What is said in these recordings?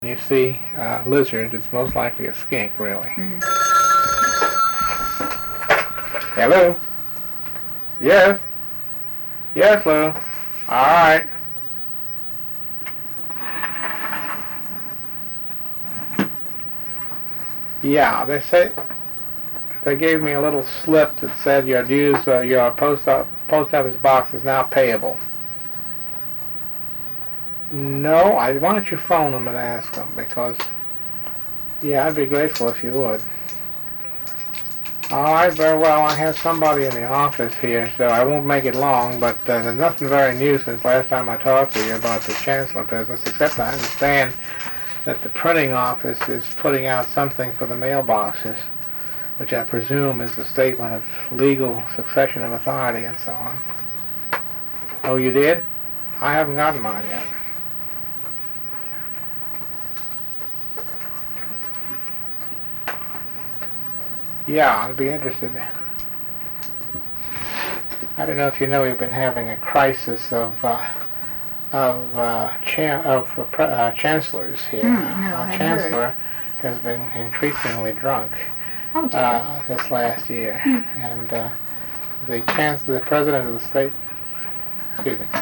You see a lizard, it's most likely a skink, really. Hello? Yes? Yes, Lou. All right. Yeah, they gave me a little slip that said your post office box is now payable. No, why don't you phone them and ask them, because, yeah, I'd be grateful if you would. All right, very well. I have somebody in the office here, so I won't make it long, but there's nothing very new since last time I talked to you about the Chancellor business, except I understand that the printing office is putting out something for the mailboxes, which I presume is a statement of legal succession of authority and so on. Oh, you did? I haven't gotten mine yet. Yeah, I'd be interested. I don't know if you know we've been having a crisis of chancellors here. No, Our I chancellor has been increasingly drunk this last year, and the president of the state. Excuse me.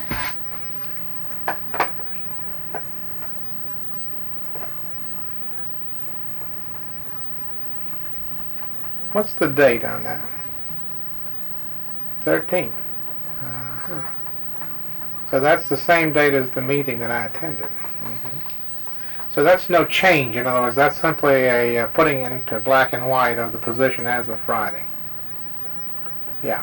What's the date on that? 13th. Uh-huh. So that's the same date as the meeting that I attended. So that's no change. In other words, that's simply a putting into black and white of the position as of Friday. Yeah.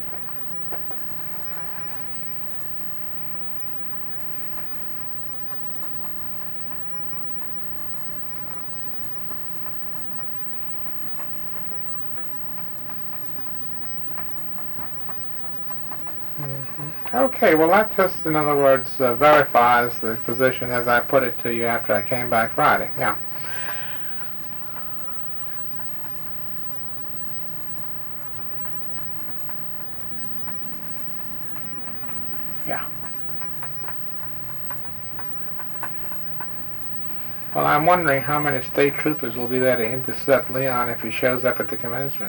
Okay, well that just, in other words, verifies the position as I put it to you after I came back Friday. Yeah. Yeah. Well, I'm wondering how many state troopers will be there to intercept Leon if he shows up at the commencement.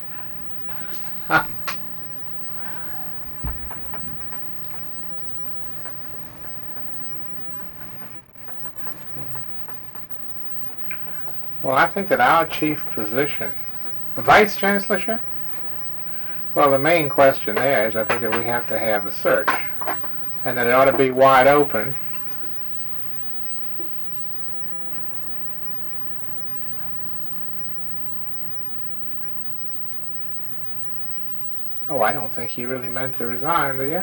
Well, I think that our chief position, vice chancellorship, well, the main question there is I think that we have to have a search, and that it ought to be wide open. Oh, I don't think he really meant to resign, do you?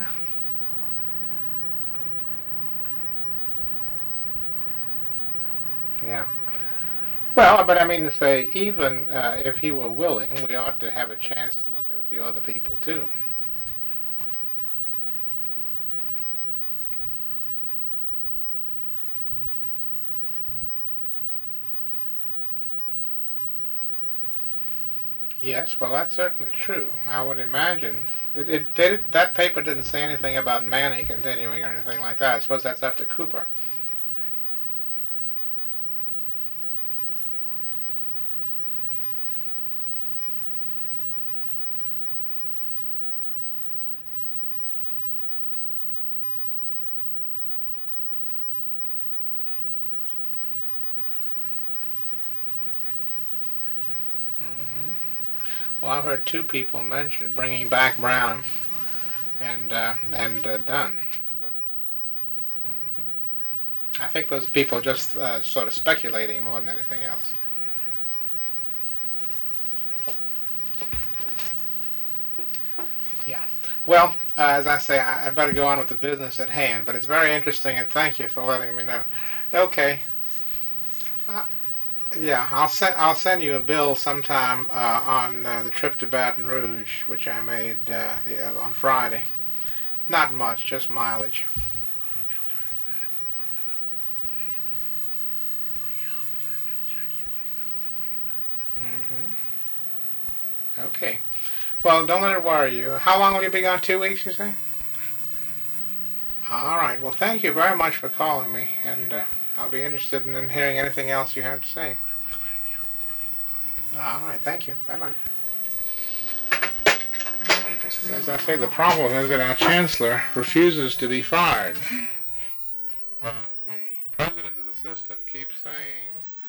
Yeah. Well, but I mean to say, even if he were willing, we ought to have a chance to look at a few other people too. Yes, well, that's certainly true. I would imagine that that paper didn't say anything about Manny continuing or anything like that. I suppose that's up to Cooper. Well, I've heard two people mention bringing back Brown and Dunn. But, I think those people just sort of speculating more than anything else. Yeah. Well, as I say, I better go on with the business at hand, but it's very interesting, and thank you for letting me know. Okay. Uh, yeah, I'll send you a bill sometime on the trip to Baton Rouge, which I made on Friday. Not much, just mileage. Okay. Well, don't let it worry you. How long will you be gone? 2 weeks, you say? All right. Well, thank you very much for calling me, and I'll be interested in hearing anything else you have to say. All right, thank you. Bye-bye. As I say, the problem is that our chancellor refuses to be fired. And the president of the system keeps saying